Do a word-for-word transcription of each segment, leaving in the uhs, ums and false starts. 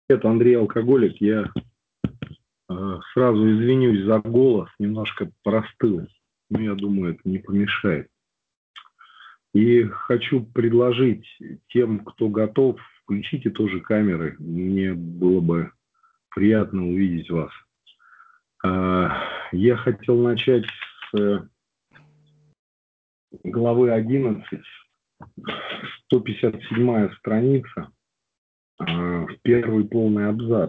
Это Андрей Алкоголик. Я э, сразу извинюсь за голос, немножко простыл, но я думаю, это не помешает. И хочу предложить тем, кто готов, включите тоже камеры. Мне было бы приятно увидеть вас. Э, я хотел начать с главы одиннадцать, сто пятьдесят седьмая страница, э, первый полный абзац.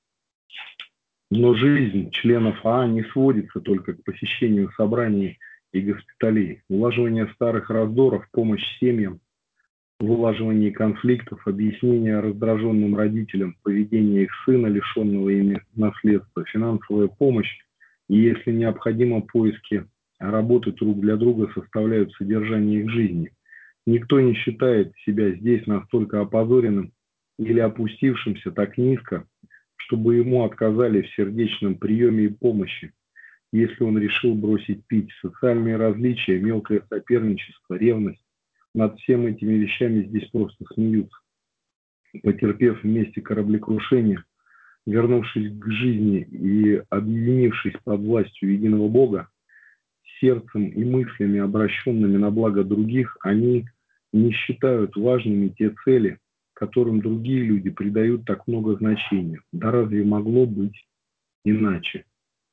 Но жизнь членов АА не сводится только к посещению собраний и госпиталей. Улаживание старых раздоров, помощь семьям, в улаживании конфликтов, объяснение раздраженным родителям поведения их сына, лишенного ими наследства, финансовая помощь и, если необходимо, поиски работы друг для друга составляют содержание их жизни. Никто не считает себя здесь настолько опозоренным или опустившимся так низко, чтобы ему отказали в сердечном приеме и помощи, если он решил бросить пить. Социальные различия, мелкое соперничество, ревность, над всеми этими вещами здесь просто смеются. Потерпев вместе кораблекрушение, вернувшись к жизни и объединившись под властью единого Бога, сердцем и мыслями, обращенными на благо других, они не считают важными те цели, которым другие люди придают так много значения. Да разве могло быть иначе?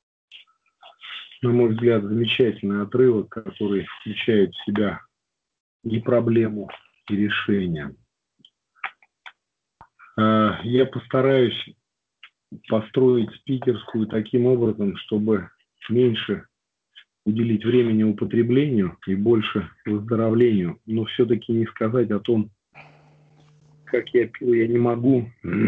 На мой взгляд, замечательный отрывок, который включает в себя и проблему, и решение. Я постараюсь построить спикерскую таким образом, чтобы меньше уделить времени употреблению и больше выздоровлению, но все-таки не сказать о том, как я пил, я не могу.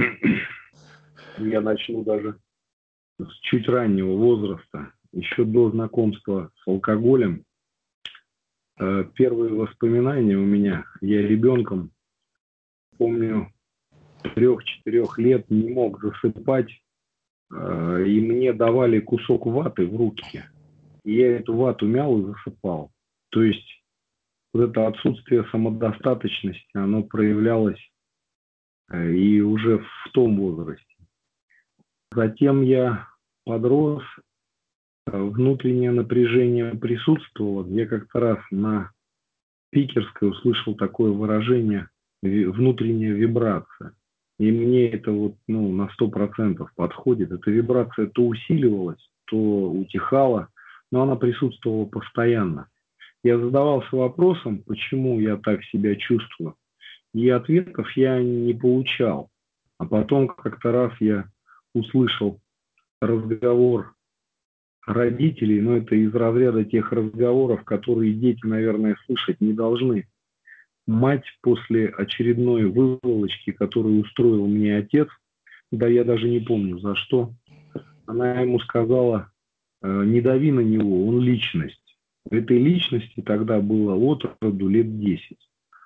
Я начну даже с чуть раннего возраста, еще до знакомства с алкоголем. Первые воспоминания у меня, я ребенком, помню, трех-четырех лет не мог засыпать, и мне давали кусок ваты в руки. И я эту вату мял и засыпал. То есть вот это отсутствие самодостаточности, оно проявлялось и уже в том возрасте. Затем я подрос, внутреннее напряжение присутствовало. Я как-то раз на спикерской услышал такое выражение «внутренняя вибрация». И мне это вот, ну, на сто процентов подходит. Эта вибрация то усиливалась, то утихала, но она присутствовала постоянно. Я задавался вопросом, почему я так себя чувствую. И ответов я не получал. А потом как-то раз я услышал разговор родителей, но это из разряда тех разговоров, которые дети, наверное, слышать не должны. Мать после очередной выволочки, которую устроил мне отец, да я даже не помню за что, она ему сказала: не дави на него, он личность. Этой личности тогда было от роду лет десять.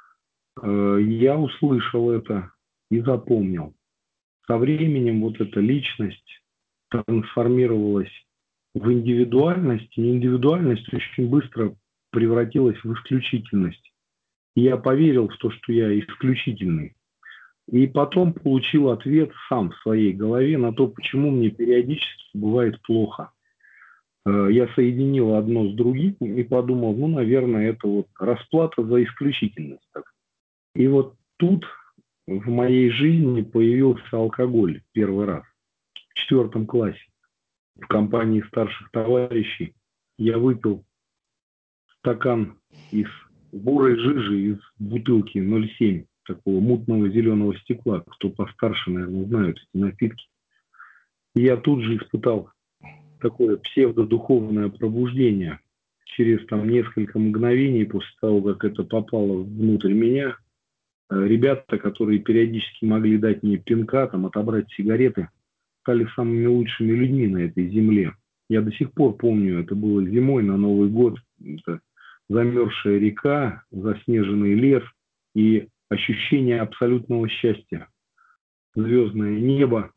Я услышал это и запомнил. Со временем вот эта личность трансформировалась в индивидуальность, и индивидуальность очень быстро превратилась в исключительность. И я поверил в то, что я исключительный. И потом получил ответ сам в своей голове на то, почему мне периодически бывает плохо. Я соединил одно с другим и подумал, ну, наверное, это вот расплата за исключительность. И вот тут в моей жизни появился алкоголь первый раз, в четвертом классе. В компании старших товарищей я выпил стакан из бурой жижи из бутылки ноль семь, такого мутного зеленого стекла. Кто постарше, наверное, знают эти напитки. И я тут же испытал такое псевдодуховное пробуждение. Через там несколько мгновений после того, как это попало внутрь меня, ребята, которые периодически могли дать мне пинка, там, отобрать сигареты, стали самыми лучшими людьми на этой земле. Я до сих пор помню, это было зимой на Новый год. Это замерзшая река, заснеженный лес и ощущение абсолютного счастья. Звездное небо.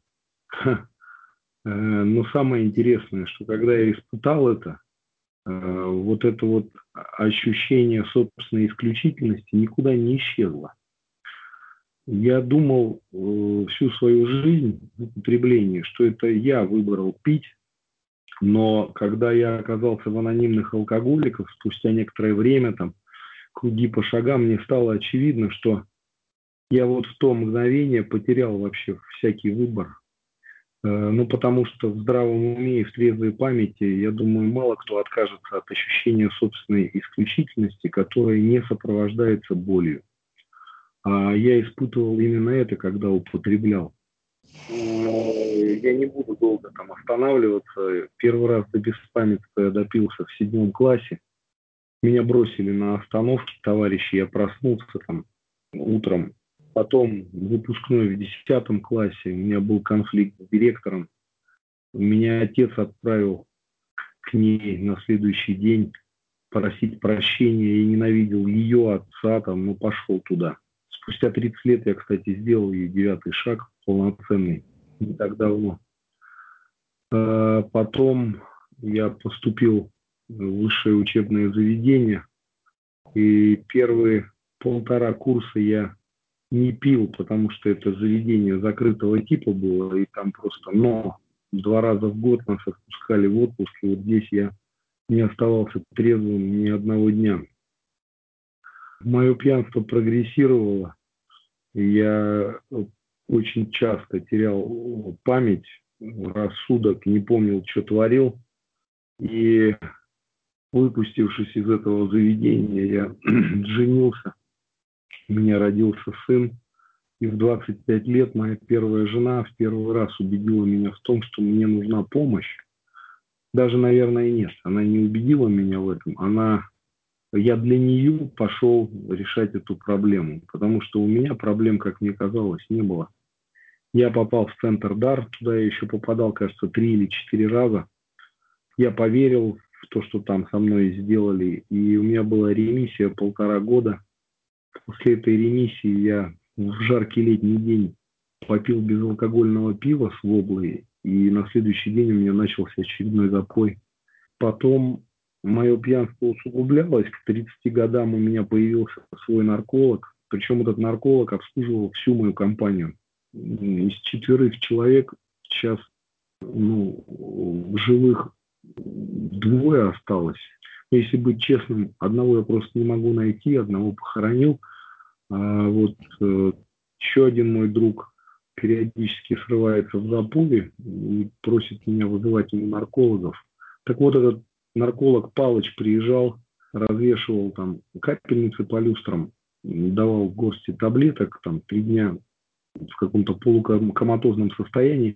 Но самое интересное, что когда я испытал это, вот это вот ощущение собственной исключительности никуда не исчезло. Я думал э, всю свою жизнь в употреблении, что это я выбрал пить, но когда я оказался в анонимных алкоголиках, спустя некоторое время, там, круги по шагам, мне стало очевидно, что я вот в то мгновение потерял вообще всякий выбор. Э, Ну, потому что в здравом уме и в трезвой памяти, я думаю, мало кто откажется от ощущения собственной исключительности, которая не сопровождается болью. А я испытывал именно это, когда употреблял. Э, Я не буду долго там останавливаться. Первый раз до беспамятства я допился в седьмом классе. Меня бросили на остановке, товарищи, я проснулся там утром. Потом выпускной в десятом классе, у меня был конфликт с директором. Меня отец отправил к ней на следующий день просить прощения. Я ненавидел ее, отца, там, ну, пошел туда. Спустя тридцать лет я, кстати, сделал ей девятый шаг, полноценный, не так давно. А потом я поступил в высшее учебное заведение, и первые полтора курса я не пил, потому что это заведение закрытого типа было, и там просто, но два раза в год нас отпускали в отпуск, и вот здесь я не оставался трезвым ни одного дня. Мое пьянство прогрессировало, и я очень часто терял память, рассудок, не помнил, что творил, и выпустившись из этого заведения, я женился, у меня родился сын, и в двадцать пять лет моя первая жена в первый раз убедила меня в том, что мне нужна помощь. Даже, наверное, нет, она не убедила меня в этом, она... Я для нее пошел решать эту проблему, потому что у меня проблем, как мне казалось, не было. Я попал в центр дар, туда я еще попадал, кажется, три или четыре раза. Я поверил в то, что там со мной сделали, и у меня была ремиссия полтора года. После этой ремиссии я в жаркий летний день попил безалкогольного пива с воблой, и на следующий день у меня начался очередной запой. Потом мое пьянство усугублялось, к тридцати годам у меня появился свой нарколог, причем этот нарколог обслуживал всю мою компанию. Из четверых человек сейчас, ну, в живых двое осталось. Если быть честным, одного я просто не могу найти, одного похоронил. А вот э, еще один мой друг периодически срывается в запой и просит меня вызывать ему наркологов. Так вот, этот нарколог Палыч приезжал, развешивал там капельницы по люстрам, давал горсти таблеток, там три дня в каком-то полукоматозном состоянии.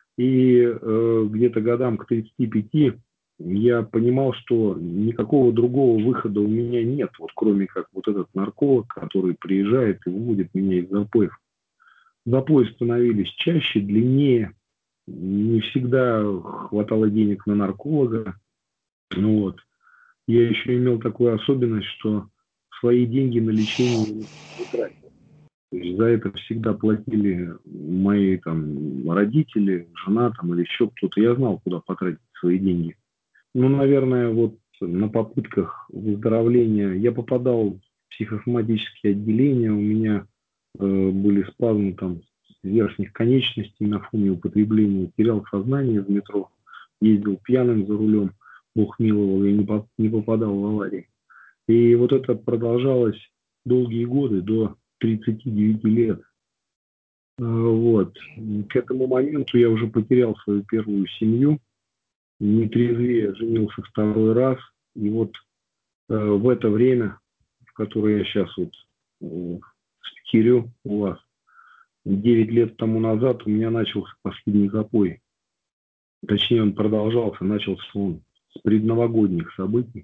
И э, где-то годам к тридцати пяти я понимал, что никакого другого выхода у меня нет, вот кроме как вот этот нарколог, который приезжает и выводит меня из запоев. Запои становились чаще, длиннее, не всегда хватало денег на нарколога. Ну вот. Я еще имел такую особенность, что свои деньги на лечение не тратил. То есть за это всегда платили мои там родители, жена там или еще кто-то. Я знал, куда потратить свои деньги. Ну, наверное, вот на попытках выздоровления я попадал в психосоматические отделения, у меня э, были спазмы там верхних конечностей на фоне употребления, терял сознание в метро, ездил пьяным за рулем, Бог миловал, я не, по, не попадал в аварии. И вот это продолжалось долгие годы, до тридцати девяти лет. Э, Вот. К этому моменту я уже потерял свою первую семью, не трезвее, женился второй раз. И вот э, в это время, в которое я сейчас вот э, спикерю у вас, девять лет тому назад у меня начался последний запой. Точнее, он продолжался, начался он с предновогодних событий.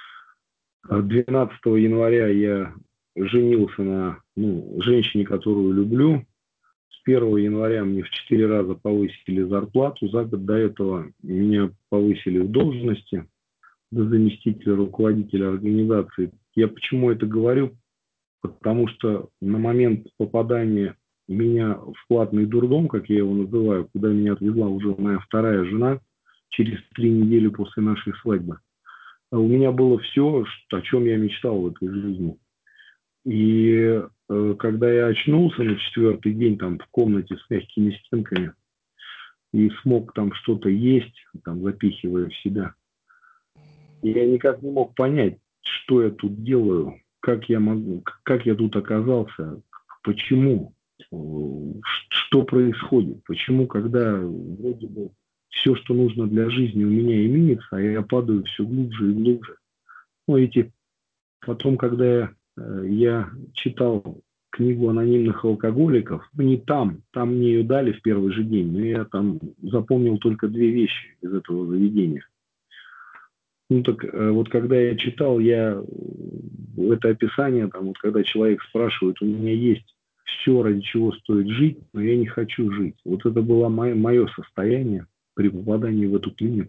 двенадцатого января я женился на ну, женщине, которую люблю. С первого января мне в четыре раза повысили зарплату. За год до этого меня повысили в должности до заместителя руководителя организации. Я почему это говорю? Потому что на момент попадания меня в платный дурдом, как я его называю, куда меня отвезла уже моя вторая жена через три недели после нашей свадьбы, у меня было все, о чем я мечтал в этой жизни. И э, когда я очнулся на четвертый день там в комнате с мягкими стенками и смог там что-то есть, там запихивая в себя, я никак не мог понять, что я тут делаю, как я могу, как я тут оказался, почему, э, что происходит, почему, когда вроде бы все, что нужно для жизни, у меня имеется, а я падаю все глубже и глубже. Ну, эти Потом, когда я, э, я читал книгу анонимных алкоголиков, ну, не там, там мне ее дали в первый же день, но я там запомнил только две вещи из этого заведения. Ну так э, вот когда я читал, я э, это описание, там, вот когда человек спрашивает, у меня есть все, ради чего стоит жить, но я не хочу жить. Вот это было мое, мое состояние при попадании в эту клинику.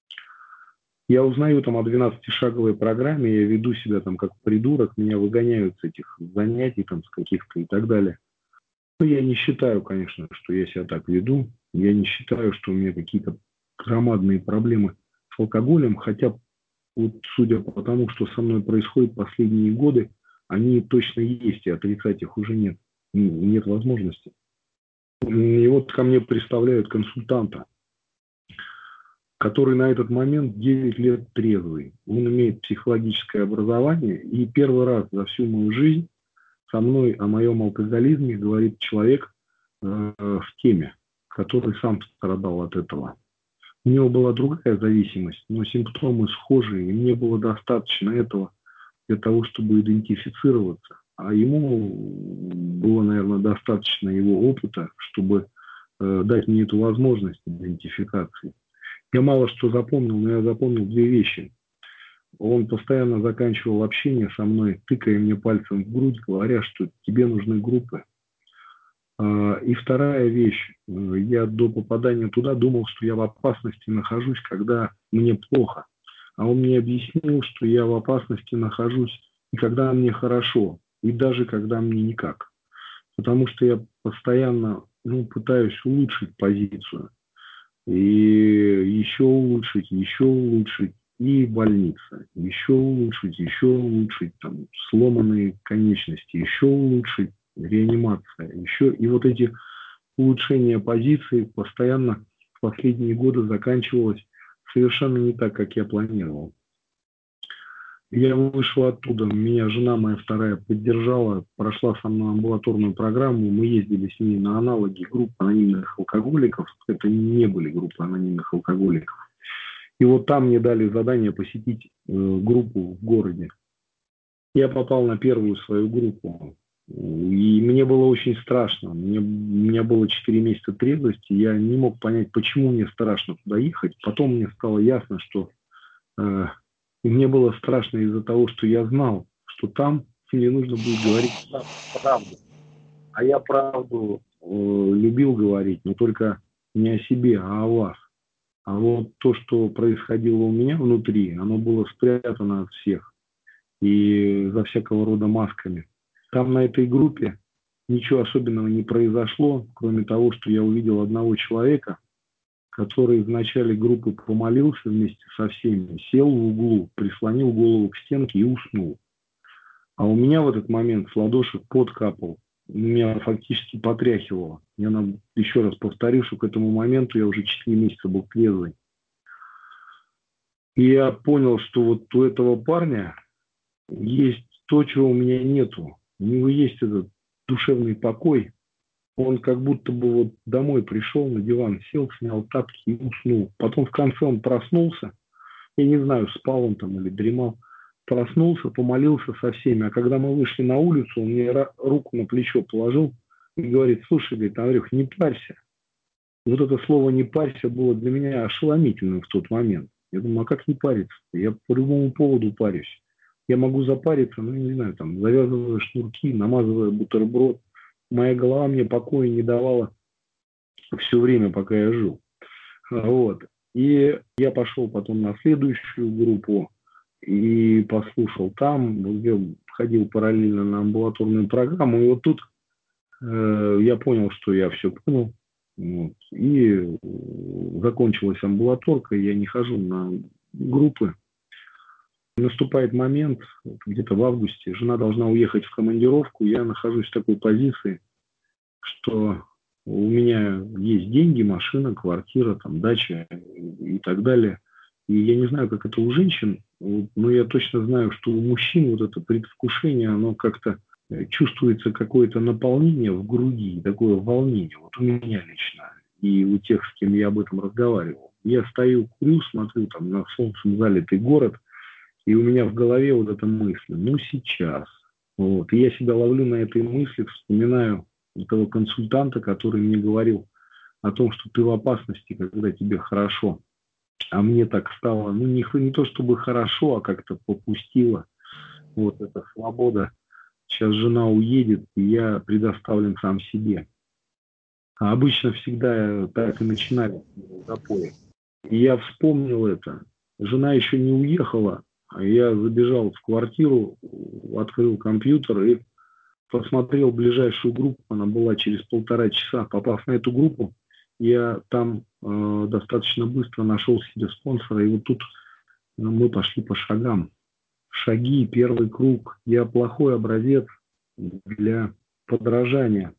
Я узнаю там о двенадцатишаговой программе, я веду себя там как придурок, меня выгоняют с этих занятий там с каких-то и так далее. Но я не считаю, конечно, что я себя так веду. Я не считаю, что у меня какие-то громадные проблемы с алкоголем, хотя вот судя по тому, что со мной происходит последние годы, они точно есть, и отрицать их уже нет. Нет возможности. И вот ко мне представляют консультанта, который на этот момент девять лет трезвый. Он имеет психологическое образование, и первый раз за всю мою жизнь со мной о моем алкоголизме говорит человек э, в теме, который сам страдал от этого. У него была другая зависимость, но симптомы схожие, и мне было достаточно этого для того, чтобы идентифицироваться. А ему было, наверное, достаточно его опыта, чтобы э, дать мне эту возможность идентификации. Я мало что запомнил, но я запомнил две вещи. Он постоянно заканчивал общение со мной, тыкая мне пальцем в грудь, говоря, что тебе нужны группы. И вторая вещь. Я до попадания туда думал, что я в опасности нахожусь, когда мне плохо. А он мне объяснил, что я в опасности нахожусь и когда мне хорошо, и даже когда мне никак. Потому что я постоянно ну, пытаюсь улучшить позицию. И еще улучшить, еще улучшить, и больница, еще улучшить, еще улучшить, там, сломанные конечности, еще улучшить, реанимация, еще, и вот эти улучшения позиции постоянно в последние годы заканчивалось совершенно не так, как я планировал. Я вышел оттуда, меня жена моя вторая поддержала, прошла со мной амбулаторную программу, мы ездили с ней на аналоги групп анонимных алкоголиков, это не были группы анонимных алкоголиков. И вот там мне дали задание посетить э, группу в городе. Я попал на первую свою группу, и мне было очень страшно. Мне, у меня было четыре месяца трезвости, я не мог понять, почему мне страшно туда ехать. Потом мне стало ясно, что... Э, И мне было страшно из-за того, что я знал, что там мне нужно будет говорить правду. А я правду э, любил говорить, но только не о себе, а о вас. А вот то, что происходило у меня внутри, оно было спрятано от всех и за всякого рода масками. Там на этой группе ничего особенного не произошло, кроме того, что я увидел одного человека, который в начале группы помолился вместе со всеми, сел в углу, прислонил голову к стенке и уснул. А у меня в этот момент с ладошек пот капал, меня фактически потряхивало. Я нам еще раз повторю, что к этому моменту я уже четыре месяца был трезвый. И я понял, что вот у этого парня есть то, чего у меня нету. У него есть этот душевный покой. Он как будто бы вот домой пришел, на диван сел, снял тапки и уснул. Потом в конце он проснулся. Я не знаю, спал он там или дремал. Проснулся, помолился со всеми. А когда мы вышли на улицу, он мне руку на плечо положил и говорит: слушай, говорит, Андрюх, не парься. Вот это слово «не парься» было для меня ошеломительным в тот момент. Я думаю, а как не париться? Я по любому поводу парюсь. Я могу запариться, ну, не знаю, там, завязывая шнурки, намазывая бутерброд. Моя голова мне покоя не давала все время, пока я жил. Вот. И я пошел потом на следующую группу и послушал там, я ходил параллельно на амбулаторную программу, и вот тут э, я понял, что я все понял. Вот. И закончилась амбулаторка, я не хожу на группы. наступает момент, где-то в августе, жена должна уехать в командировку, я нахожусь в такой позиции, что у меня есть деньги, машина, квартира, там, дача и так далее. И я не знаю, как это у женщин, но я точно знаю, что у мужчин вот это предвкушение, оно как-то чувствуется какое-то наполнение в груди, такое волнение. Вот у меня лично и у тех, с кем я об этом разговаривал. Я стою, курю, смотрю там на солнцем залитый город, и у меня в голове вот эта мысль, ну сейчас. Вот. И я себя ловлю на этой мысли, вспоминаю этого консультанта, который мне говорил о том, что ты в опасности, когда тебе хорошо. А мне так стало, ну не, не то чтобы хорошо, а как-то попустило. Вот эта свобода. Сейчас жена уедет, и я предоставлен сам себе. А обычно всегда так и начинали запои. И я вспомнил это. Жена еще не уехала, а я забежал в квартиру, открыл компьютер и посмотрел ближайшую группу. Она была через полтора часа. Попав на эту группу, я там э, достаточно быстро нашел себе спонсора. И вот тут э, мы пошли по шагам. Шаги, первый круг. Я плохой образец для подражания.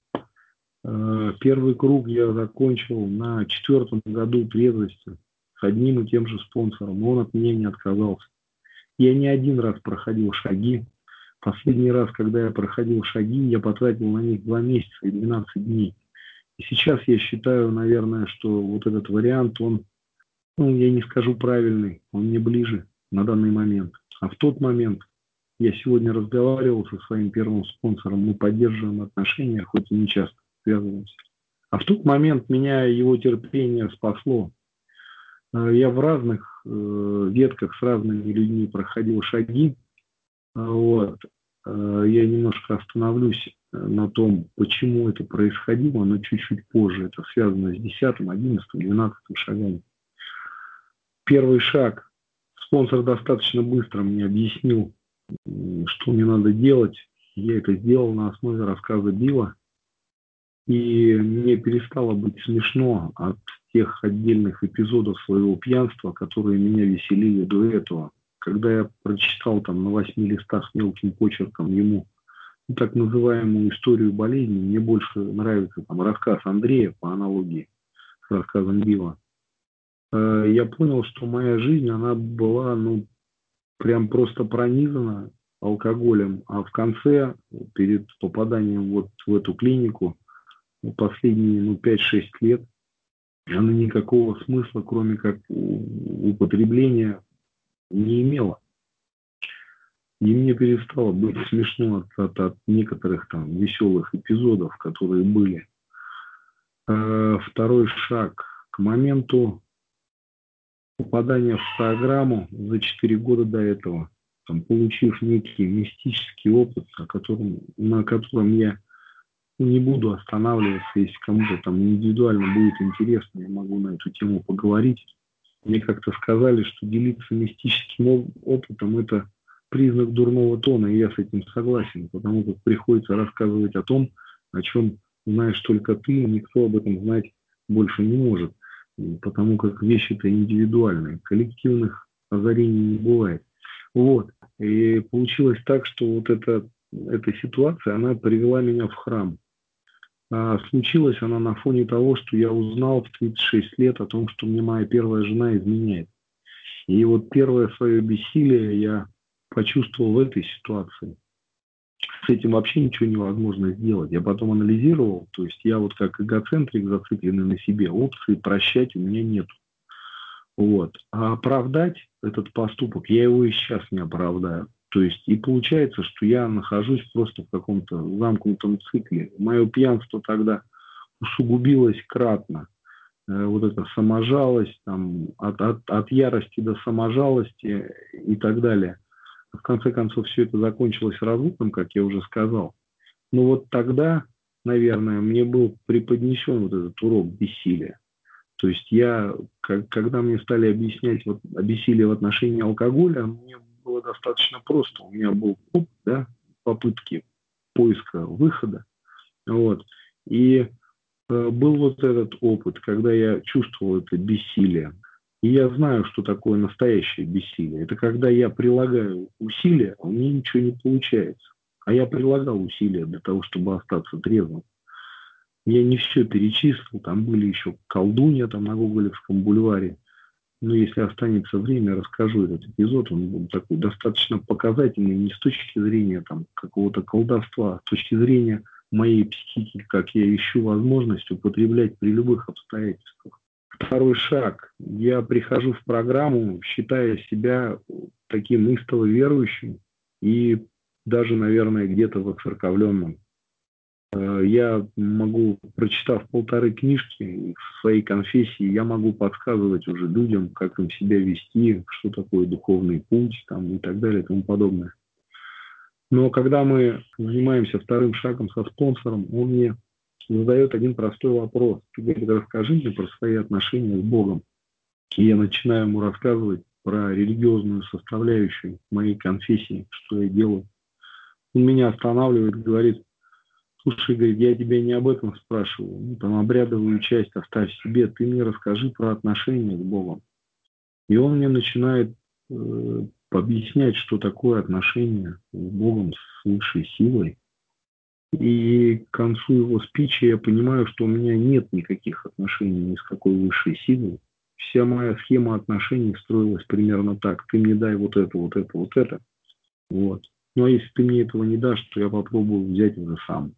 Э, первый круг я закончил на четвертом году трезвости с одним и тем же спонсором. Он от меня не отказался. Я не один раз проходил шаги. Последний раз, когда я проходил шаги, я потратил на них два месяца и двенадцать дней. И сейчас я считаю, наверное, что вот этот вариант, он, ну, я не скажу правильный, он мне ближе на данный момент. А в тот момент я сегодня разговаривал со своим первым спонсором, мы поддерживаем отношения, хоть и не часто связываемся. А в тот момент меня его терпение спасло. Я в разных э, ветках с разными людьми проходил шаги. Вот. Я немножко остановлюсь на том, почему это происходило, но чуть-чуть позже. Это связано с десятым, одиннадцатым, двенадцатым шагами. Первый шаг. Спонсор достаточно быстро мне объяснил, что мне надо делать. Я это сделал на основе рассказа Билла. И мне перестало быть смешно от тех отдельных эпизодов своего пьянства, которые меня веселили до этого. Когда я прочитал там на восьми листах мелким почерком ему ну, так называемую историю болезни, мне больше нравится там рассказ Андрея по аналогии с рассказом Билла. Э, я понял, что моя жизнь, она была, ну, прям просто пронизана алкоголем, а в конце, перед попаданием вот в эту клинику, последние, ну, пять-шесть лет, она никакого смысла, кроме как употребления, не имела. И мне перестало быть смешно от, от, от некоторых там веселых эпизодов, которые были. А, второй шаг. К моменту попадания в программу за четыре года до этого, там, получив некий мистический опыт, о котором, на котором я не буду останавливаться, если кому-то там индивидуально будет интересно, я могу на эту тему поговорить. Мне как-то сказали, что делиться мистическим опытом – это признак дурного тона, и я с этим согласен, потому как приходится рассказывать о том, о чем знаешь только ты, и никто об этом знать больше не может, потому как вещи-то индивидуальные, коллективных озарений не бывает. Вот. И получилось так, что вот эта, эта ситуация, она привела меня в храм. А случилась она на фоне того, что я узнал в тридцать шесть лет о том, что мне моя первая жена изменяет. И вот первое свое бессилие я почувствовал в этой ситуации. С этим вообще ничего невозможно сделать. Я потом анализировал, то есть я вот как эгоцентрик, зацикленный на себе, опции прощать у меня нет. Вот. А оправдать этот поступок, я его и сейчас не оправдаю. То есть и получается, что я нахожусь просто в каком-то замкнутом цикле. Мое пьянство тогда усугубилось кратно. Вот эта саможалость, там, от, от, от ярости до саможалости и так далее. В конце концов, все это закончилось разлуком, как я уже сказал. Но вот тогда, наверное, мне был преподнесен вот этот урок бессилия. То есть я, как, когда мне стали объяснять вот, бессилие в отношении алкоголя, мне было достаточно просто. У меня был опыт, да, попытки поиска выхода. Вот. И э, был вот этот опыт, когда я чувствовал это бессилие. И я знаю, что такое настоящее бессилие. Это когда я прилагаю усилия, а у меня ничего не получается. А я прилагал усилия для того, чтобы остаться трезвым. Я не все перечислил, там были еще колдунья там на Гоголевском бульваре. Но если останется время, расскажу этот эпизод. Он был такой достаточно показательный не с точки зрения там, какого-то колдовства, а с точки зрения моей психики, как я ищу возможность употреблять при любых обстоятельствах. Второй шаг. Я прихожу в программу, считая себя таким истово верующим и даже, наверное, где-то воцерковленным. Я могу, прочитав полторы книжки в своей конфессии, я могу подсказывать уже людям, как им себя вести, что такое духовный путь там, и так далее и тому подобное. Но когда мы занимаемся вторым шагом со спонсором, он мне задает один простой вопрос. Ты говоришь, расскажи мне про свои отношения с Богом. И я начинаю ему рассказывать про религиозную составляющую моей конфессии, что я делаю. Он меня останавливает, говорит: слушай, говорит, я тебя не об этом спрашиваю. Ну, там обрядовую часть оставь себе, ты мне расскажи про отношения с Богом. И он мне начинает э, объяснять, что такое отношения с Богом, с высшей силой. И к концу его спичи я понимаю, что у меня нет никаких отношений ни с какой высшей силой. Вся моя схема отношений строилась примерно так. Ты мне дай вот это, вот это, вот это. Вот. Ну, а если ты мне этого не дашь, то я попробую взять это сам.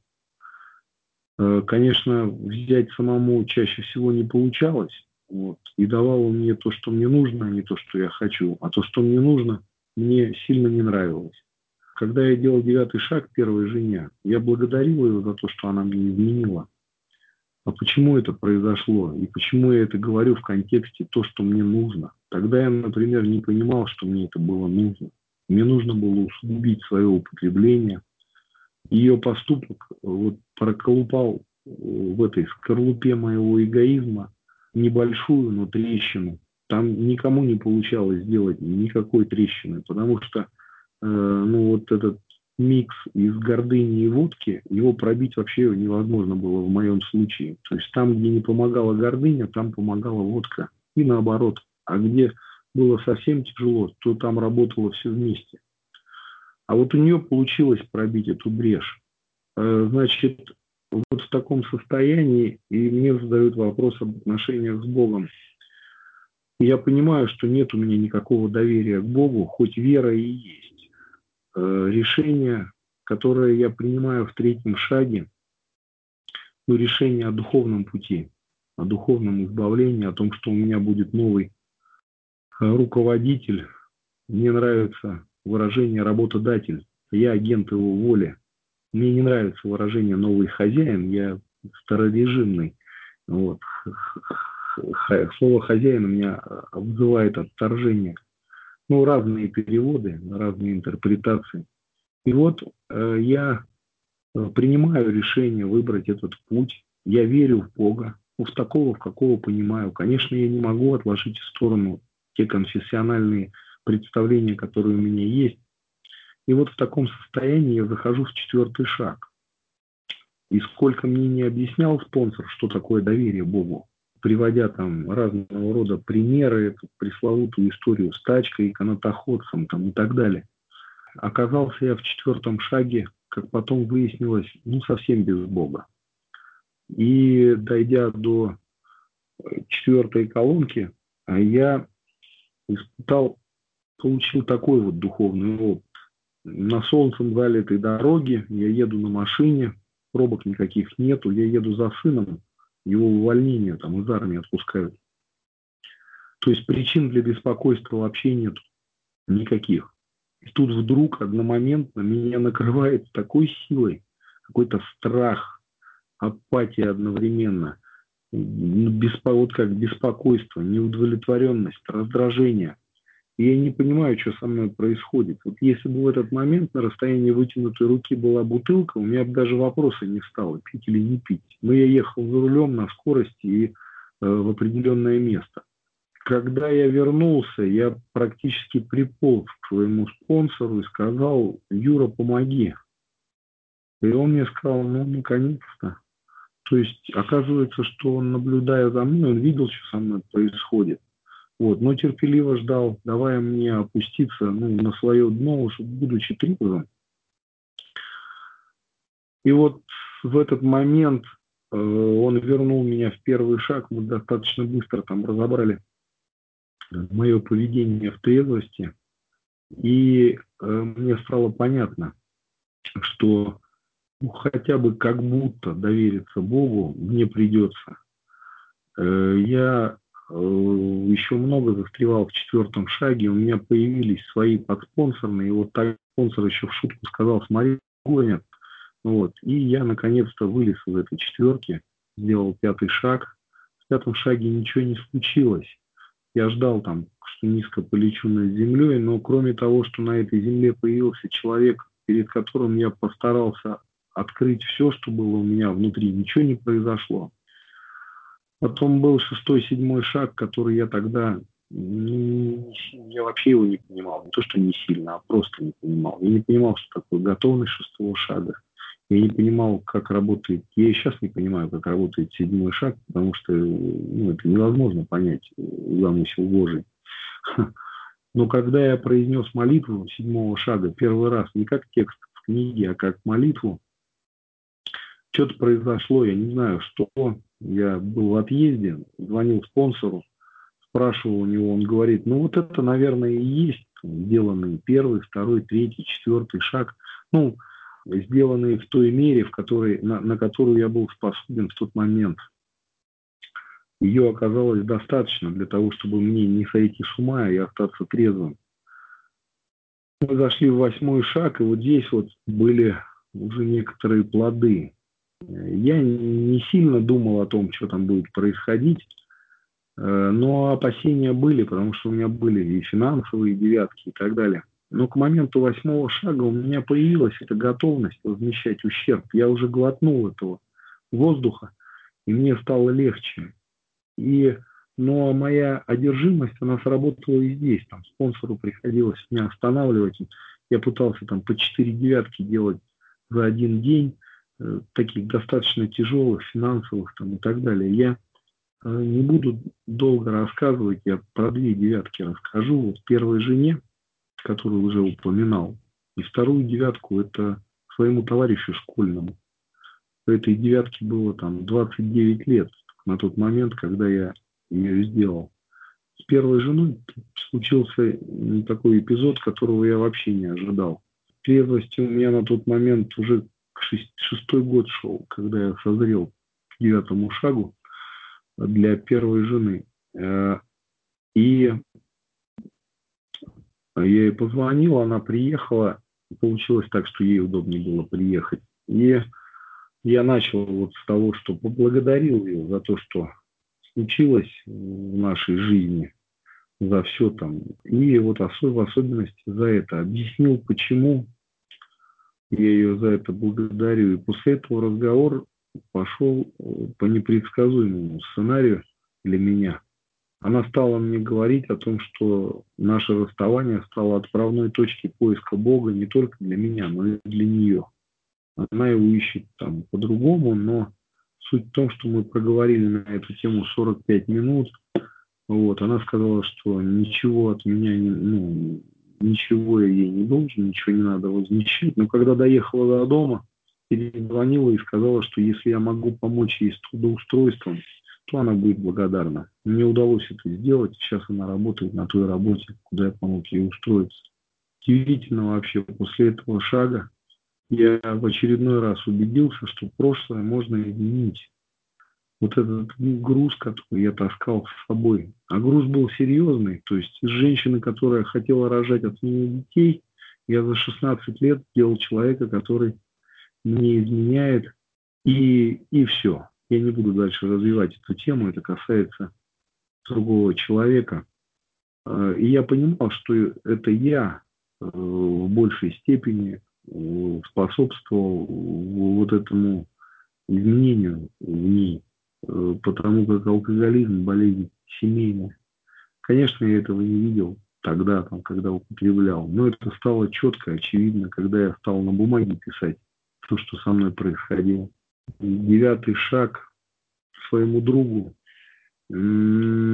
Конечно, взять самому чаще всего не получалось. Вот. И давал он мне то, что мне нужно, а не то, что я хочу. А то, что мне нужно, мне сильно не нравилось. Когда я делал девятый шаг первой жене, я благодарил ее за то, что она мне изменила. А почему это произошло? И почему я это говорю в контексте то, что мне нужно? Тогда я, например, не понимал, что мне это было нужно. Мне нужно было усугубить свое употребление. Ее поступок вот проколупал в этой скорлупе моего эгоизма небольшую, но трещину. Там никому не получалось сделать никакой трещины, потому что э, ну, вот этот микс из гордыни и водки, его пробить вообще невозможно было в моем случае. То есть там, где не помогала гордыня, там помогала водка. И наоборот. А где было совсем тяжело, то там работало все вместе. А вот у нее получилось пробить эту брешь. Значит, вот в таком состоянии, и мне задают вопрос об отношениях с Богом. Я понимаю, что нет у меня никакого доверия к Богу, хоть вера и есть. Решение, которое я принимаю в третьем шаге, ну, решение о духовном пути, о духовном избавлении, о том, что у меня будет новый руководитель. Мне нравится выражение «работодатель». Я агент его воли. Мне не нравится выражение «новый хозяин», я старорежимный. Вот. Слово «хозяин» у меня вызывает отторжение. Ну, разные переводы, разные интерпретации. И вот э, я принимаю решение выбрать этот путь. Я верю в Бога, ну, в такого, в какого понимаю. Конечно, я не могу отложить в сторону те конфессиональные представления, которые у меня есть. И вот в таком состоянии я захожу в четвертый шаг. И сколько мне не объяснял спонсор, что такое доверие Богу, приводя там разного рода примеры, эту пресловутую историю с тачкой, канатоходцем там, и так далее, оказался я в четвертом шаге, как потом выяснилось, ну совсем без Бога. И дойдя до четвертой колонки, я испытал, получил такой вот духовный опыт. На солнцем залитой дороге я еду на машине, пробок никаких нету, я еду за сыном, его увольнение там из армии отпускают. То есть причин для беспокойства вообще нет никаких. И тут вдруг одномоментно меня накрывает такой силой, какой-то страх, апатия одновременно, беспо, вот как беспокойство, неудовлетворенность, раздражение. И я не понимаю, что со мной происходит. Вот если бы в этот момент на расстоянии вытянутой руки была бутылка, у меня бы даже вопроса не стало, пить или не пить. Но я ехал за рулем на скорости и э, в определенное место. Когда я вернулся, я практически приполз к своему спонсору и сказал: Юра, помоги. И он мне сказал: ну, наконец-то. То есть, оказывается, что он, наблюдая за мной, он видел, что со мной происходит. Вот, но терпеливо ждал, давая мне опуститься, ну, на свое дно, уже будучи трезвым. И вот в этот момент э, он вернул меня в первый шаг. Мы достаточно быстро там разобрали мое поведение в трезвости. И э, мне стало понятно, что ну, хотя бы как будто довериться Богу мне придется. Э, я э, еще много застревал в четвертом шаге. У меня появились свои подспонсорные. И вот так спонсор еще в шутку сказал: смотри, гонят. Вот. И я наконец-то вылез из этой четверки, сделал пятый шаг. В пятом шаге ничего не случилось. Я ждал там, что низко полечу над землей, но кроме того, что на этой земле появился человек, перед которым я постарался открыть все, что было у меня внутри, ничего не произошло. Потом был шестой, седьмой шаг, который я тогда, ну, я вообще его не понимал. Не то, что не сильно, а просто не понимал. Я не понимал, что такое готовность шестого шага. Я не понимал, как работает, я и сейчас не понимаю, как работает седьмой шаг, потому что ну, это невозможно понять замысел Божий. Но когда я произнес молитву седьмого шага первый раз, не как текст в книге, а как молитву, что-то произошло, я не знаю, что. Я был в отъезде, звонил спонсору, спрашивал у него, он говорит: ну вот это, наверное, и есть сделанный первый, второй, третий, четвертый шаг. Ну, сделанные в той мере, в которой, на, на которую я был способен в тот момент. Ее оказалось достаточно для того, чтобы мне не сойти с ума и остаться трезвым. Мы зашли в восьмой шаг, и вот здесь вот были уже некоторые плоды. Я не сильно думал о том, что там будет происходить, но опасения были, потому что у меня были и финансовые девятки и так далее. Но к моменту восьмого шага у меня появилась эта готовность возмещать ущерб. Я уже глотнул этого воздуха, и мне стало легче. И, но моя одержимость, она сработала и здесь. Там спонсору приходилось меня останавливать. Я пытался там по четыре девятки делать за один день, э, таких достаточно тяжелых, финансовых там, и так далее. Я э, не буду долго рассказывать, я про две девятки расскажу. Вот первой жене, которую уже упоминал, и вторую девятку это своему товарищу школьному. По этой девятке было там двадцать девять лет на тот момент, когда я ее сделал. С первой женой случился такой эпизод, которого я вообще не ожидал. Трезвости у меня на тот момент уже шесть, шестой год шел, когда я созрел к девятому шагу для первой жены. И я ей позвонил, она приехала. Получилось так, что ей удобнее было приехать. И я начал вот с того, что поблагодарил ее за то, что случилось в нашей жизни, за все там. И вот в особенности за это объяснил, почему я ее за это благодарю. И после этого разговор пошел по непредсказуемому сценарию для меня. Она стала мне говорить о том, что наше расставание стало отправной точкой поиска Бога не только для меня, но и для нее. Она его ищет там по-другому, но суть в том, что мы проговорили на эту тему сорок пять минут. Вот, она сказала, что ничего от меня, не, ну, ничего я ей не должен, ничего не надо возмещать. Но когда доехала до дома, перезвонила и сказала, что если я могу помочь ей с трудоустройством, то она будет благодарна. Мне удалось это сделать. Сейчас она работает на той работе, куда я помог ей устроиться. Удивительно вообще, после этого шага я в очередной раз убедился, что прошлое можно изменить. Вот этот груз, который я таскал с собой. А груз был серьезный. То есть из женщины, которая хотела рожать от меня детей, я за шестнадцать лет делал человека, который мне изменяет. И, и все. Я не буду дальше развивать эту тему. Это касается другого человека. И я понимал, что это я в большей степени способствовал вот этому изменению в ней, потому как алкоголизм, болезнь семейная. Конечно, я этого не видел тогда, там, когда употреблял, но это стало четко, очевидно, когда я стал на бумаге писать то, что со мной происходило. Девятый шаг своему другу. Это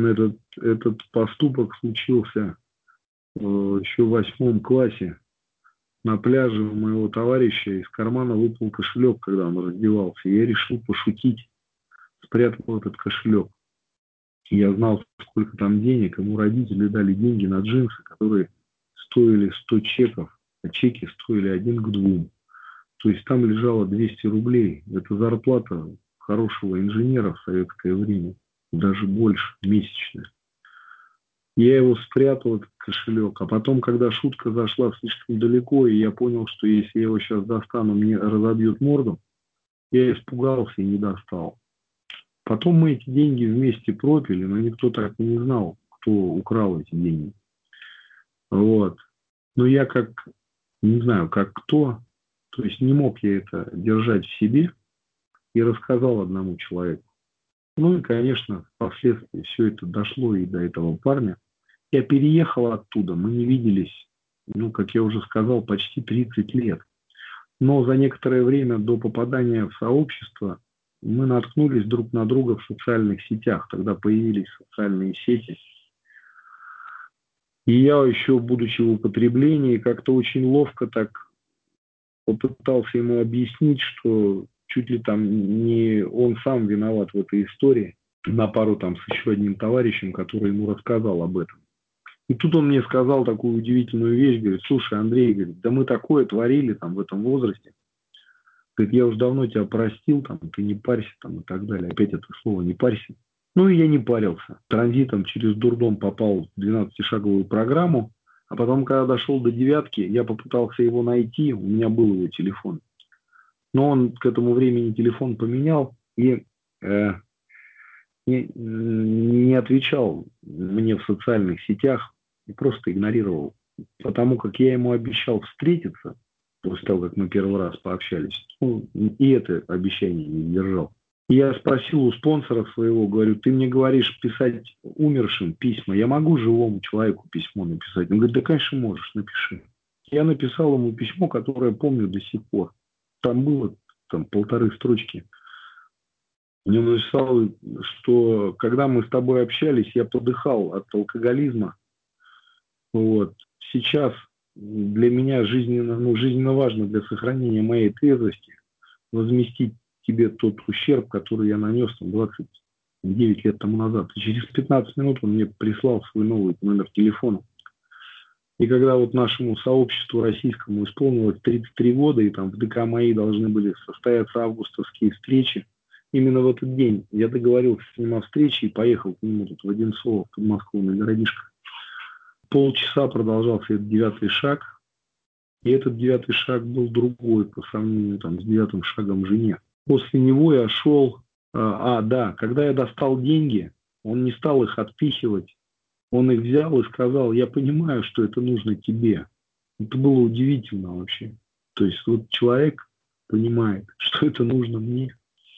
Этот, этот поступок случился э, еще в восьмом классе. На пляже у моего товарища из кармана выпал кошелек, когда он раздевался. И я решил пошутить, спрятал этот кошелек. И я знал, сколько там денег. Ему родители дали деньги на джинсы, которые стоили сто чеков, а чеки стоили один к двум. То есть там лежало двести рублей. Это зарплата хорошего инженера в советское время. Даже больше, месячная. Я его спрятал, этот кошелек. А потом, когда шутка зашла слишком далеко, и я понял, что если я его сейчас достану, мне разобьют морду, я испугался и не достал. Потом мы эти деньги вместе пропили, но никто так и не знал, кто украл эти деньги. Вот. Но я как, не знаю, как кто, то есть не мог я это держать в себе и рассказал одному человеку. Ну и, конечно, впоследствии все это дошло и до этого парня. Я переехал оттуда, мы не виделись, ну, как я уже сказал, почти тридцать лет. Но за некоторое время до попадания в сообщество мы наткнулись друг на друга в социальных сетях. Тогда появились социальные сети. И я еще, будучи в употреблении, как-то очень ловко так попытался ему объяснить, что чуть ли там не он сам виноват в этой истории, на пару там с еще одним товарищем, который ему рассказал об этом. И тут он мне сказал такую удивительную вещь, говорит: слушай, Андрей, говорит, да мы такое творили там в этом возрасте. Говорит, я уже давно тебя простил, там, ты не парься, там, и так далее. Опять это слово «не парься». Ну и я не парился. Транзитом через дурдом попал в двенадцатишаговую программу, а потом, когда дошел до девятки, я попытался его найти, у меня был его телефон. Но он к этому времени телефон поменял и э, не, не отвечал мне в социальных сетях и просто игнорировал. Потому как я ему обещал встретиться после того, как мы первый раз пообщались. Ну, и это обещание не держал. И я спросил у спонсора своего, говорю, ты мне говоришь писать умершим письма, я могу живому человеку письмо написать? Он говорит, да, конечно, можешь, напиши. Я написал ему письмо, которое помню до сих пор. Там было там, полторы строчки. Я написал, что когда мы с тобой общались, я подыхал от алкоголизма. Вот. Сейчас для меня жизненно, ну, жизненно важно для сохранения моей трезвости возместить тебе тот ущерб, который я нанес там, двадцать девять лет тому назад. И через пятнадцать минут он мне прислал свой новый номер телефона. И когда вот нашему сообществу российскому исполнилось тридцать три года, и там в ДК МАИ должны были состояться августовские встречи, именно в этот день я договорился с ним о встрече и поехал к нему тут в Одинцово, в подмосковный городишко. Полчаса продолжался этот девятый шаг, и этот девятый шаг был другой по сравнению там, с девятым шагом жене. После него я шел, а, а, да, когда я достал деньги, он не стал их отпихивать, он их взял и сказал, я понимаю, что это нужно тебе. Это было удивительно вообще. То есть вот человек понимает, что это нужно мне.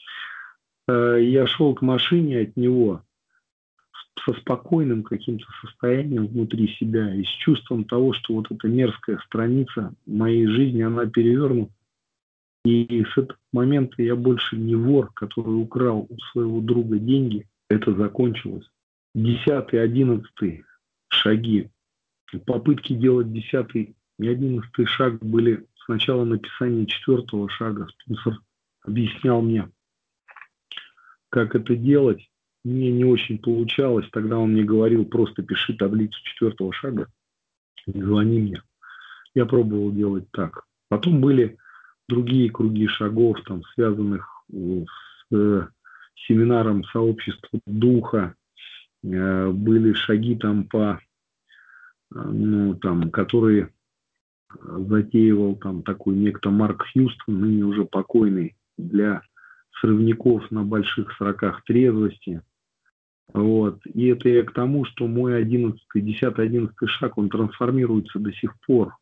Я шел к машине от него со спокойным каким-то состоянием внутри себя и с чувством того, что вот эта мерзкая страница моей жизни, она перевернута. И с этого момента я больше не вор, который украл у своего друга деньги. Это закончилось. Десятый, одиннадцатый шаги. Попытки делать десятый и одиннадцатый шаг были сначала написание четвертого шага. Спонсор объяснял мне, как это делать. Мне не очень получалось. Тогда он мне говорил, просто пиши таблицу четвертого шага и звони мне. Я пробовал делать так. Потом были другие круги шагов, там, связанных с э, семинаром сообщества духа. Э, были шаги, там, по, э, ну, там, которые затеивал там, такой некто Марк Хьюстон, ныне уже покойный, для срывников на больших сроках трезвости. Вот. И это я к тому, что мой одиннадцатый, десятый, одиннадцатый шаг, он трансформируется до сих пор.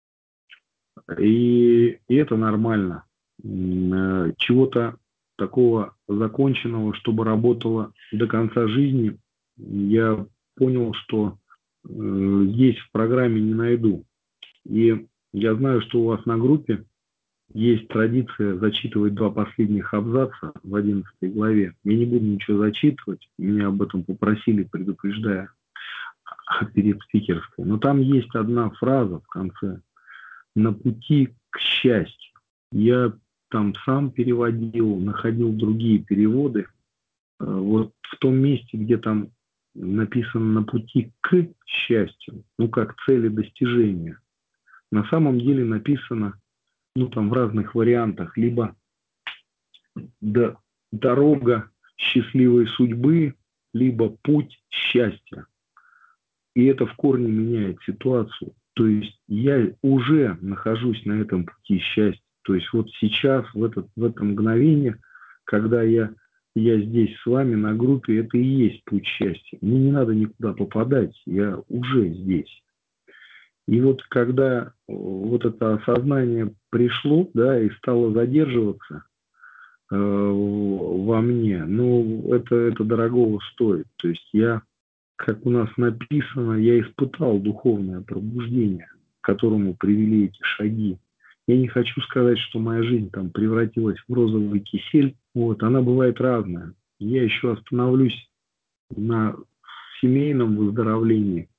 И, и это нормально. Чего-то такого законченного, чтобы работало до конца жизни, я понял, что э, здесь в программе не найду. И я знаю, что у вас на группе есть традиция зачитывать два последних абзаца в одиннадцатой главе. Я не буду ничего зачитывать, меня об этом попросили, предупреждая перед спикерской. Но там есть одна фраза в конце: «На пути к счастью». Я там сам переводил, находил другие переводы. Вот в том месте, где там написано «на пути к счастью», ну как цели достижения, на самом деле написано, ну там в разных вариантах, либо до, дорога счастливой судьбы, либо путь счастья. И это в корне меняет ситуацию. То есть я уже нахожусь на этом пути счастья. То есть вот сейчас, в, этот, в это мгновение, когда я, я здесь с вами на группе, это и есть путь счастья. Мне не надо никуда попадать, я уже здесь. И вот когда вот это осознание пришло, да, и стало задерживаться э, во мне, ну, это, это дорогого стоит. То есть я, как у нас написано, я испытал духовное пробуждение, к которому привели эти шаги. Я не хочу сказать, что моя жизнь там превратилась в розовый кисель. Вот, она бывает разная. Я еще остановлюсь на семейном выздоровлении,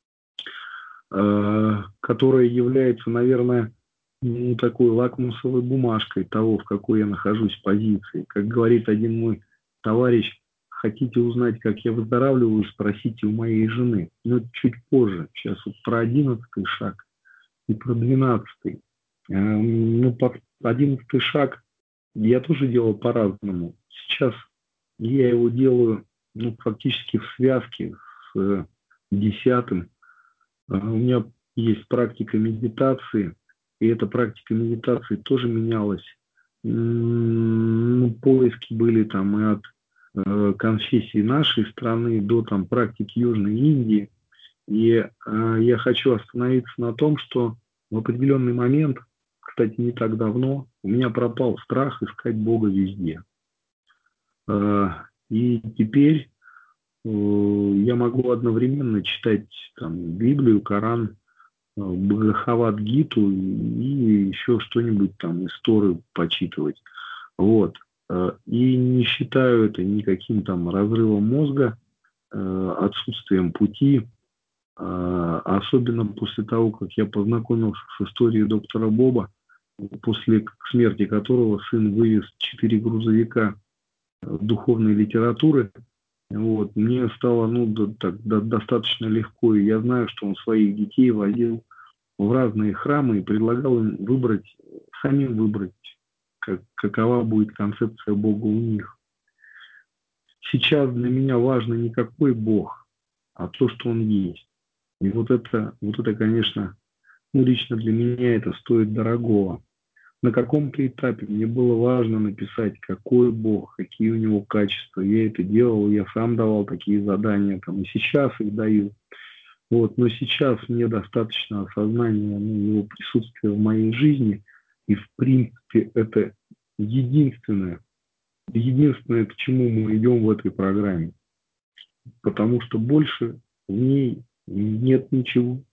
которая является, наверное, ну, такой лакмусовой бумажкой того, в какой я нахожусь позиции. Как говорит один мой товарищ: хотите узнать, как я выздоравливаю, спросите у моей жены. Но это чуть позже. Сейчас вот про одиннадцатый шаг и про двенадцатый. Ну, одиннадцатый шаг я тоже делал по-разному. Сейчас я его делаю, ну, фактически в связке с десятым. У меня есть практика медитации, и эта практика медитации тоже менялась. Ну, поиски были там и от э, конфессии нашей страны до там практики Южной Индии. И э, я хочу остановиться на том, что в определенный момент, кстати, не так давно, у меня пропал страх искать Бога везде. Э, и теперь я могу одновременно читать там Библию, Коран, Бхагавад-гиту и еще что-нибудь там из Торы почитывать. Вот. И не считаю это никаким там разрывом мозга, отсутствием пути, особенно после того, как я познакомился с историей доктора Боба, после смерти которого сын вывез четыре грузовика духовной литературы. Вот. Мне стало ну, до, так, до, достаточно легко, и я знаю, что он своих детей возил в разные храмы и предлагал им выбрать, самим выбрать, как, какова будет концепция Бога у них. Сейчас для меня важно не какой Бог, а то, что Он есть. И вот это, вот это, конечно, ну, лично для меня это стоит дорогого. На каком-то этапе мне было важно написать, какой Бог, какие у него качества. Я это делал, я сам давал такие задания, там, и сейчас их даю. Вот. Но сейчас мне достаточно осознания ну, его присутствия в моей жизни. И, в принципе, это единственное, единственное, к чему мы идем в этой программе. Потому что больше в ней нет ничего.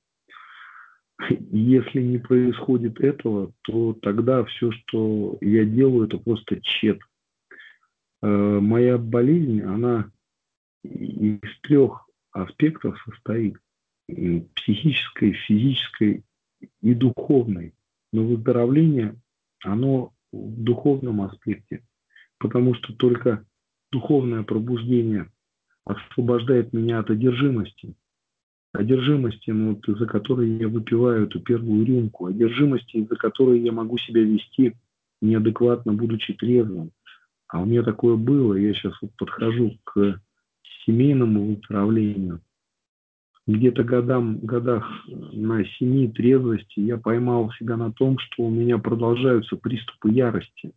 Если не происходит этого, то тогда все, что я делаю, это просто тщет. Моя болезнь, она из трех аспектов состоит: психической, физической и духовной. Но выздоровление, оно в духовном аспекте, потому что только духовное пробуждение освобождает меня от одержимости. Одержимости, ну, вот, из-за которой я выпиваю эту первую рюмку, одержимости, из-за которой я могу себя вести неадекватно, будучи трезвым. А у меня такое было, я сейчас вот подхожу к семейному выздоровлению. Где-то годам, годах на семи трезвости я поймал себя на том, что у меня продолжаются приступы ярости.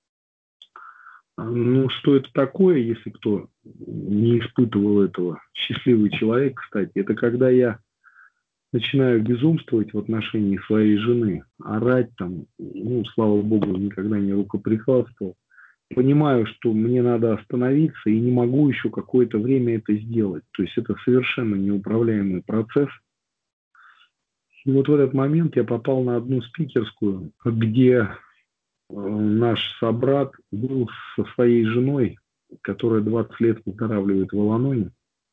Ну, что это такое, если кто не испытывал этого? Счастливый человек, кстати, это когда я начинаю безумствовать в отношении своей жены, орать там, ну, слава богу, никогда не рукоприкладствовал. Понимаю, что мне надо остановиться и не могу еще какое-то время это сделать. То есть это совершенно неуправляемый процесс. И вот в этот момент я попал на одну спикерскую, где наш собрат был со своей женой, которая двадцать лет выздоравливает в Аланоне.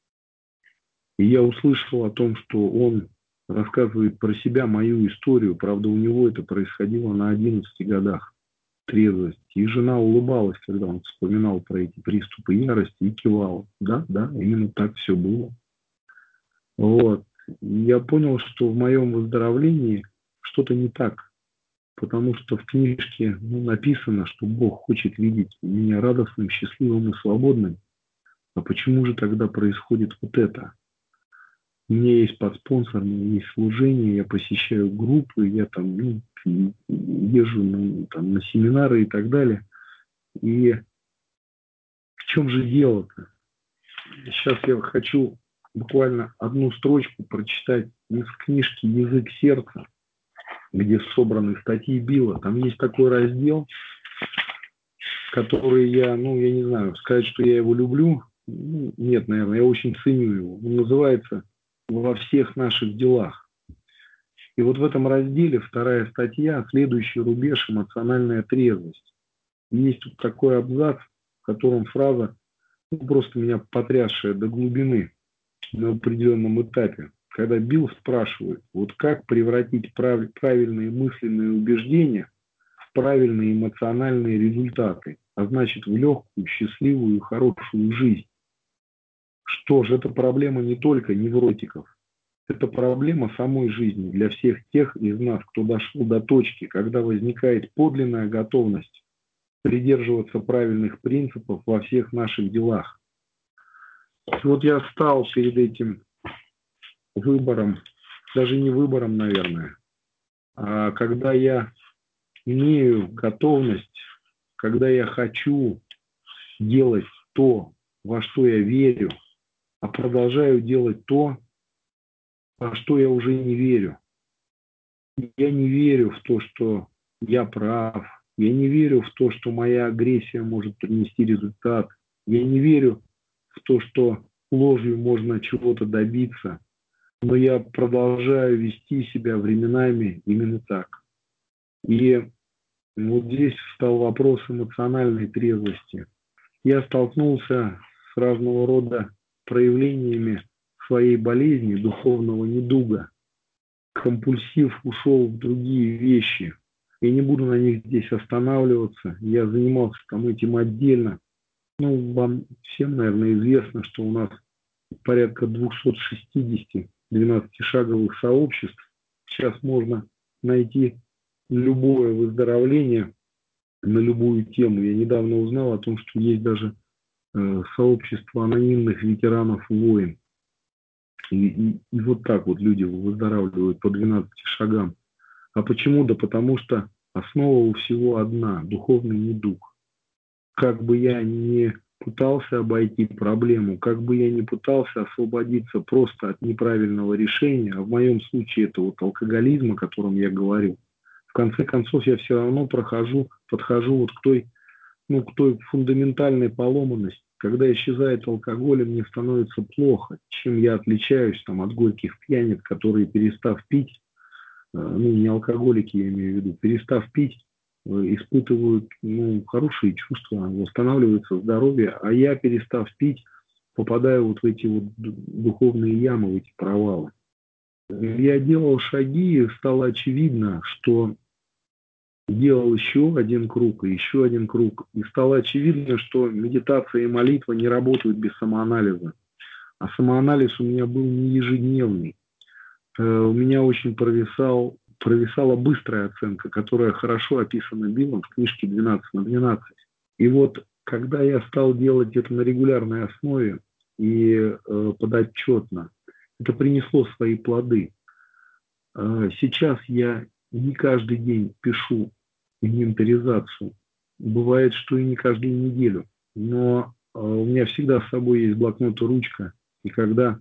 И я услышал о том, что он рассказывает про себя мою историю. Правда, у него это происходило на одиннадцати годах трезвости. И жена улыбалась, когда он вспоминал про эти приступы ярости, и кивала. Да, да, именно так все было. Вот. И я понял, что в моем выздоровлении что-то не так. Потому что в книжке, ну, написано, что Бог хочет видеть меня радостным, счастливым и свободным. А почему же тогда происходит вот это? У меня есть подспонсор, у меня есть служение, я посещаю группы, я там, ну, езжу на, там, на семинары и так далее. И в чем же дело-то? Сейчас я хочу буквально одну строчку прочитать из книжки «Язык сердца», где собраны статьи Билла. Там есть такой раздел, который я, ну, я не знаю, сказать, что я его люблю, ну, нет, наверное, я очень ценю его. Он называется «Во всех наших делах». И вот в этом разделе вторая статья «Следующий рубеж. Эмоциональная трезвость». И есть тут такой абзац, в котором фраза, ну, просто меня потрясшая до глубины на определенном этапе. Когда Билл спрашивает, вот как превратить прав- правильные мысленные убеждения в правильные эмоциональные результаты, а значит в легкую, счастливую и хорошую жизнь. Что же, это проблема не только невротиков. Это проблема самой жизни для всех тех из нас, кто дошел до точки, когда возникает подлинная готовность придерживаться правильных принципов во всех наших делах. Вот я стал перед этим выбором, даже не выбором, наверное, а когда я имею готовность, когда я хочу делать то, во что я верю, а продолжаю делать то, во что я уже не верю. Я не верю в то, что я прав. Я не верю в то, что моя агрессия может принести результат. Я не верю в то, что ложью можно чего-то добиться. Но я продолжаю вести себя временами именно так. И вот здесь встал вопрос эмоциональной трезвости. Я столкнулся с разного рода проявлениями своей болезни, духовного недуга. Компульсив ушел в другие вещи. Я не буду на них здесь останавливаться. Я занимался там этим отдельно. Ну, вам всем, наверное, известно, что у нас порядка двести шестьдесят двенадцатишаговых сообществ. Сейчас можно найти любое выздоровление на любую тему. Я недавно узнал о том, что есть даже э, сообщество анонимных ветеранов войн. И, и, и вот так вот люди выздоравливают по двенадцати шагам. А почему? Да потому что основа у всего одна – духовный недуг. Как бы я ни пытался обойти проблему, как бы я ни пытался освободиться просто от неправильного решения, а в моем случае это вот алкоголизм, о котором я говорю, в конце концов я все равно прохожу, подхожу вот к той, ну, к той фундаментальной поломанности. Когда исчезает алкоголь, мне становится плохо. Чем я отличаюсь там, от горьких пьяниц, которые, перестав пить, ну, не алкоголики, я имею в виду, перестав пить, испытывают, ну, хорошие чувства, восстанавливается здоровье, а я, перестав пить, попадаю вот в эти вот духовные ямы, в эти провалы. Я делал шаги, и стало очевидно, что делал еще один круг и еще один круг, и стало очевидно, что медитация и молитва не работают без самоанализа. А самоанализ у меня был не ежедневный. У меня очень провисал провисала быстрая оценка, которая хорошо описана Биллом в книжке двенадцать на двенадцать. И вот когда я стал делать это на регулярной основе и э, подотчетно, это принесло свои плоды. Э, сейчас я не каждый день пишу инвентаризацию. Бывает, что и не каждую неделю. Но э, у меня всегда с собой есть блокнот и ручка. И когда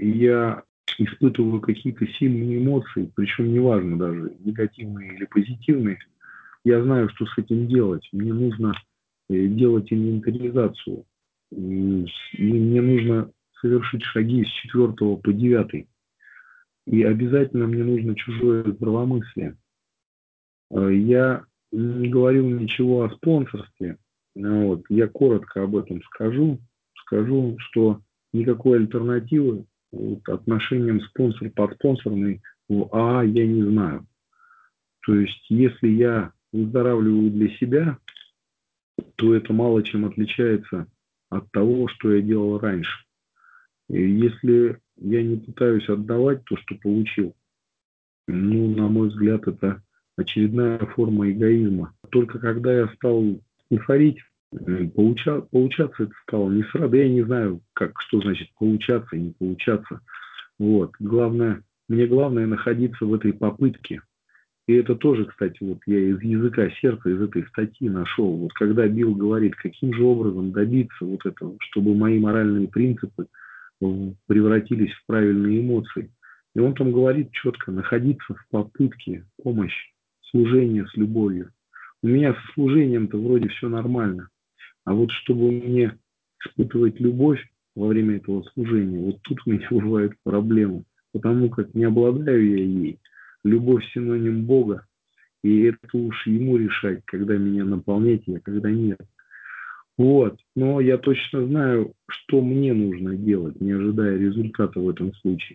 я испытываю какие-то сильные эмоции, причем неважно даже, негативные или позитивные, я знаю, что с этим делать. Мне нужно делать инвентаризацию. И мне нужно совершить шаги с четвертого по девятый. И обязательно мне нужно чужое здравомыслие. Я не говорил ничего о спонсорстве. Вот. Я коротко об этом скажу. Скажу, что никакой альтернативы вот, отношениям спонсор-подспонсорный в АА я не знаю. То есть, если я выздоравливаю для себя, то это мало чем отличается от того, что я делал раньше. И если я не пытаюсь отдавать то, что получил, ну, на мой взгляд, это очередная форма эгоизма. Только когда я стал снифорить, поуча, поучаться это стало не сразу. Да я не знаю, как, что значит поучаться и не поучаться. Вот. Главное, мне главное находиться в этой попытке. И это тоже, кстати, вот я из языка сердца, из этой статьи нашел. Вот когда Билл говорит, каким же образом добиться вот этого, чтобы мои моральные принципы превратились в правильные эмоции. И он там говорит четко, находиться в попытке помощи, служения с любовью. У меня со служением-то вроде все нормально. А вот чтобы мне испытывать любовь во время этого служения, вот тут у меня бывают проблемы. Потому как не обладаю я ей. Любовь синоним Бога. И это уж ему решать, когда меня наполнять, а когда нет. Вот. Но я точно знаю, что мне нужно делать, не ожидая результата в этом случае.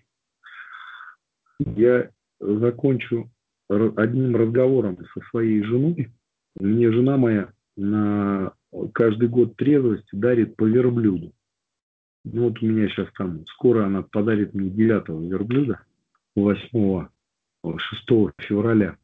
Я закончу одним разговором со своей женой. Мне жена моя на каждый год трезвости дарит по верблюду. Ну вот у меня сейчас там, скоро она подарит мне девятого верблюда, восьмого, шестого февраля.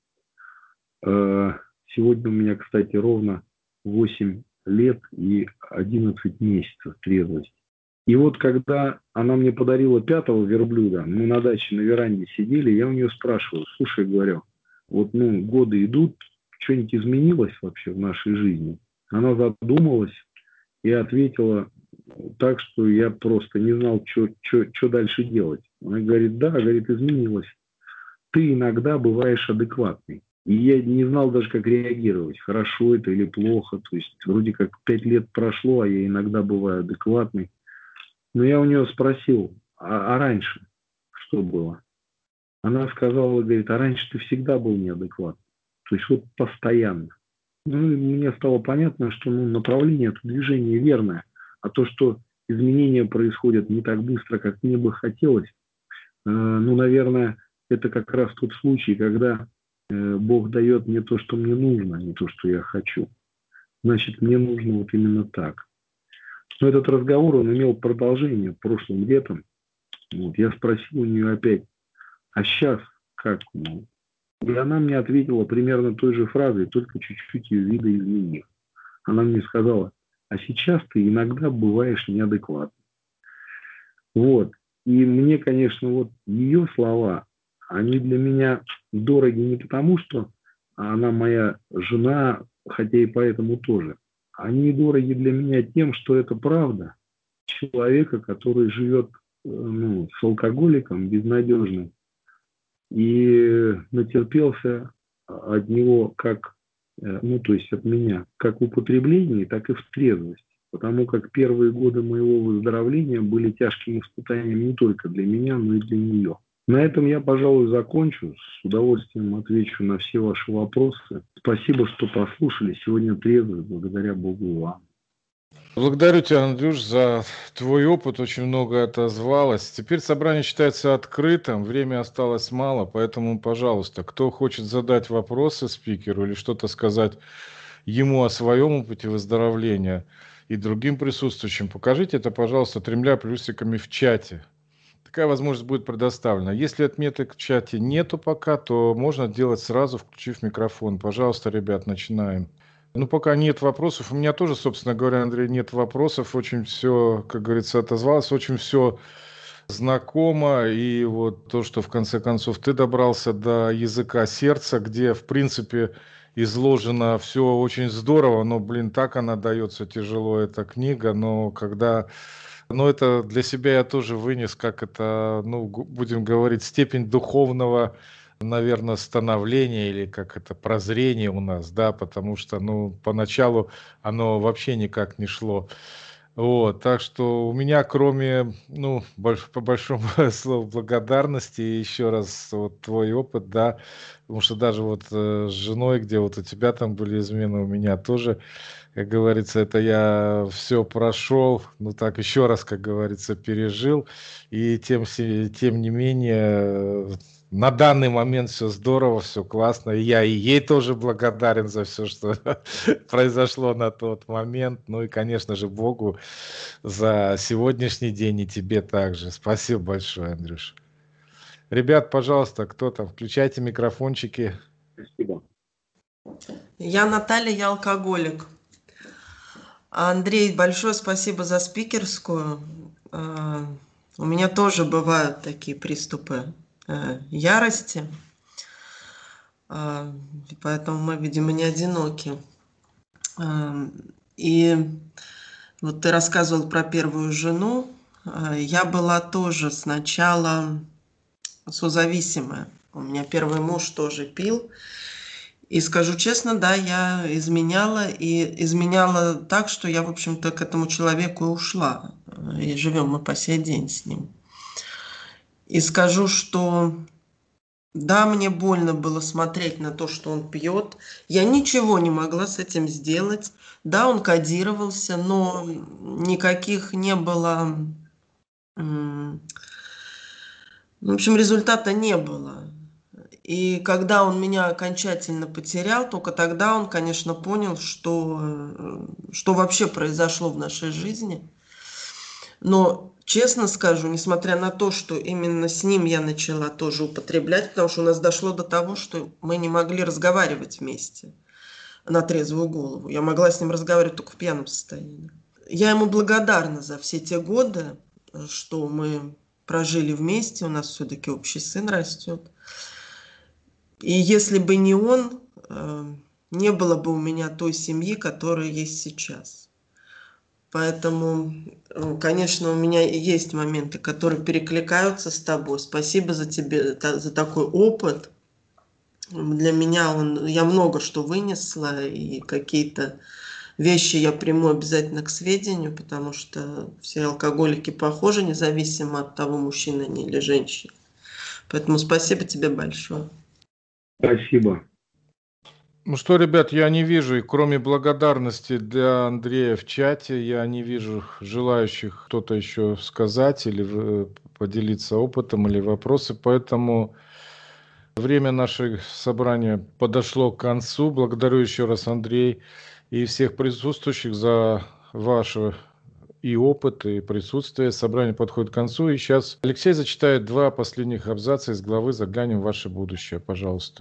Сегодня у меня, кстати, ровно восемь лет и одиннадцать месяцев трезвости. И вот когда она мне подарила пятого верблюда, мы на даче на веранде сидели, я у нее спрашиваю, слушай, говорю, вот ну годы идут, что-нибудь изменилось вообще в нашей жизни? Она задумалась и ответила так, что я просто не знал, что дальше делать. Она говорит, да, говорит, изменилось. Ты иногда бываешь адекватный. И я не знал даже, как реагировать, хорошо это или плохо. То есть вроде как пять лет прошло, а я иногда бываю адекватный. Но я у нее спросил, а, а раньше что было? Она сказала, говорит, а раньше ты всегда был неадекватный. То есть вот постоянно. Ну, и мне стало понятно, что ну, направление это движение верное. А то, что изменения происходят не так быстро, как мне бы хотелось, э, ну, наверное, это как раз тот случай, когда э, Бог дает мне то, что мне нужно, а не то, что я хочу. Значит, мне нужно вот именно так. Но этот разговор, он имел продолжение прошлым летом. Вот, я спросил у нее опять, а сейчас как? Ну, и она мне ответила примерно той же фразой, только чуть-чуть ее видоизменив. Она мне сказала, а сейчас ты иногда бываешь неадекватным. Вот. И мне, конечно, вот ее слова, они для меня дороги не потому, что она моя жена, хотя и поэтому тоже. Они дороги для меня тем, что это правда человека, который живет ну, с алкоголиком безнадежным и натерпелся от него как, ну то есть от меня, как в употреблении, так и в трезвости. Потому как первые годы моего выздоровления были тяжким испытанием не только для меня, но и для нее. На этом я, пожалуй, закончу. С удовольствием отвечу на все ваши вопросы. Спасибо, что послушали. Сегодня трезвый, благодаря Богу и вам. Благодарю тебя, Андрюш, за твой опыт. Очень много отозвалось. Теперь собрание считается открытым. Время осталось мало, поэтому, пожалуйста, кто хочет задать вопросы спикеру или что-то сказать ему о своем опыте выздоровления и другим присутствующим, покажите это, пожалуйста, тремя плюсиками в чате. Такая возможность будет предоставлена. Если отметок в чате нету пока, то можно делать сразу, включив микрофон. Пожалуйста, ребят, начинаем. Ну, пока нет вопросов. У меня тоже, собственно говоря, Андрей, нет вопросов. Очень все, как говорится, отозвалось. Очень все знакомо. И вот то, что в конце концов ты добрался до языка сердца, где, в принципе, изложено все очень здорово. Но, блин, так она дается тяжело, эта книга. Но когда... Но это для себя я тоже вынес, как это, ну, будем говорить, степень духовного, наверное, становления или как это прозрение у нас, да, потому что, ну, поначалу оно вообще никак не шло. Вот, так что у меня, кроме, ну, больш- по большому слову благодарности, и еще раз вот твой опыт, да, потому что даже вот э, с женой, где вот у тебя там были измены, у меня тоже, как говорится, это я все прошел, ну так еще раз, как говорится, пережил, и тем, се- тем не менее, э, на данный момент все здорово, все классно, и я и ей тоже благодарен за все, что произошло на тот момент, ну и, конечно же, Богу за сегодняшний день и тебе также. Спасибо большое, Андрюш. Ребят, пожалуйста, кто там, включайте микрофончики. Спасибо. Я Наталья, я алкоголик. Андрей, большое спасибо за спикерскую. А, У меня тоже бывают такие приступы э, ярости, а, и поэтому мы, видимо, не одиноки. А, И вот ты рассказывал про первую жену. А, Я была тоже сначала созависимая. У меня первый муж тоже пил. И скажу честно, да, я изменяла, и изменяла так, что я, в общем-то, к этому человеку и ушла. И живем мы по сей день с ним. И скажу, что да, мне больно было смотреть на то, что он пьет. Я ничего не могла с этим сделать. Да, он кодировался, но никаких не было... м, В общем, результата не было. И когда он меня окончательно потерял, только тогда он, конечно, понял, что, э, что вообще произошло в нашей жизни. Но, честно скажу, несмотря на то, что именно с ним я начала тоже употреблять, потому что у нас дошло до того, что мы не могли разговаривать вместе на трезвую голову. Я могла с ним разговаривать только в пьяном состоянии. Я ему благодарна за все те годы, что мы прожили вместе, у нас все-таки общий сын растет. И если бы не он, э, не было бы у меня той семьи, которая есть сейчас. Поэтому, э, конечно, у меня есть моменты, которые перекликаются с тобой. Спасибо за тебе, та- за такой опыт. Для меня он, я много что вынесла, и какие-то вещи я приму обязательно к сведению, потому что все алкоголики похожи, независимо от того, мужчина они или женщина. Поэтому спасибо тебе большое. Спасибо. Ну что, ребят, я не вижу, и кроме благодарности для Андрея в чате, я не вижу желающих кто-то еще сказать или э, поделиться опытом или вопросы, поэтому время нашего собрания подошло к концу. Благодарю еще раз, Андрей, и всех присутствующих за ваше и опыт, и присутствие. Собрание подходит к концу, и сейчас Алексей зачитает два последних абзаца из главы «Заглянем в ваше будущее». Пожалуйста.